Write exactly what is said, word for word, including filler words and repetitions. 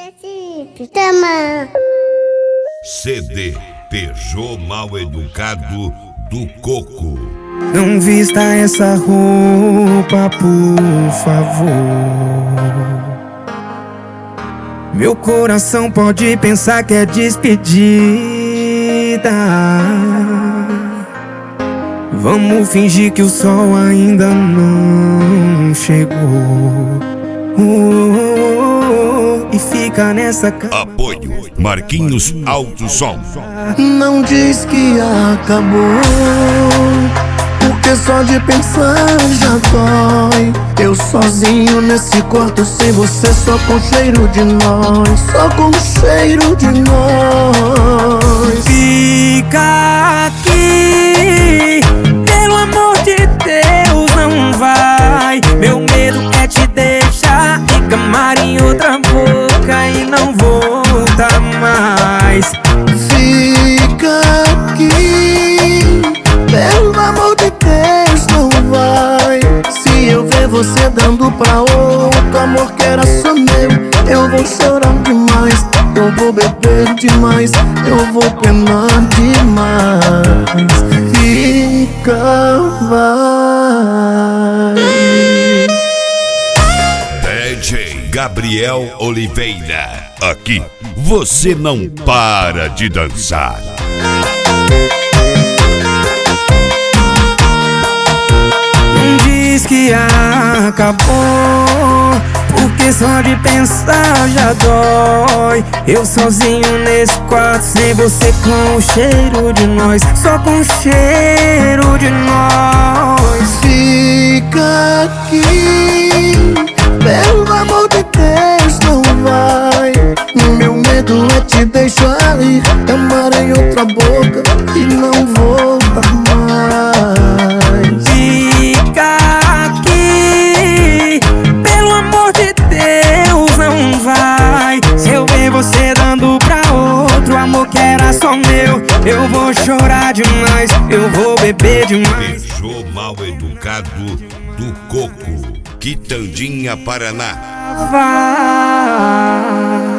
C D Peugeot Mal Educado do Coco. Não vista essa roupa, por favor. Meu coração pode pensar que é despedida. Vamos fingir que o sol ainda não chegou. Oh, oh, oh, e fica nessa cama. Apoio Marquinhos Alto Som. Não diz que acabou, porque só de pensar já dói. Eu sozinho nesse quarto sem você, só com cheiro de nós, só com cheiro de nós. Fica aqui, pelo amor de Deus, não vai. Meu medo é te deixar encamar em outra boca e não volta mais. Fica aqui, pelo amor de Deus, não vai. Se eu ver você dando pra outro amor que era só meu, eu vou chorar demais, eu vou beber demais, eu vou penar demais. Fica, vai. D J Gabriel Oliveira. Aqui você não para de dançar. Não diz que acabou, porque só de pensar já dói. Eu sozinho nesse quarto sem você, com o cheiro de nós, só com o cheiro de nós. Fica aqui, pelo amor de Deus, não vai. Meu medo é te deixar ir, amar em outra boca e não voltar mais. Fica aqui, pelo amor de Deus, não vai. Se eu ver você dando pra outro amor que era só meu, eu vou chorar demais, eu vou beber demais. Peugeot Mal Educado do Coco, Quitandinha, Paraná. Vai.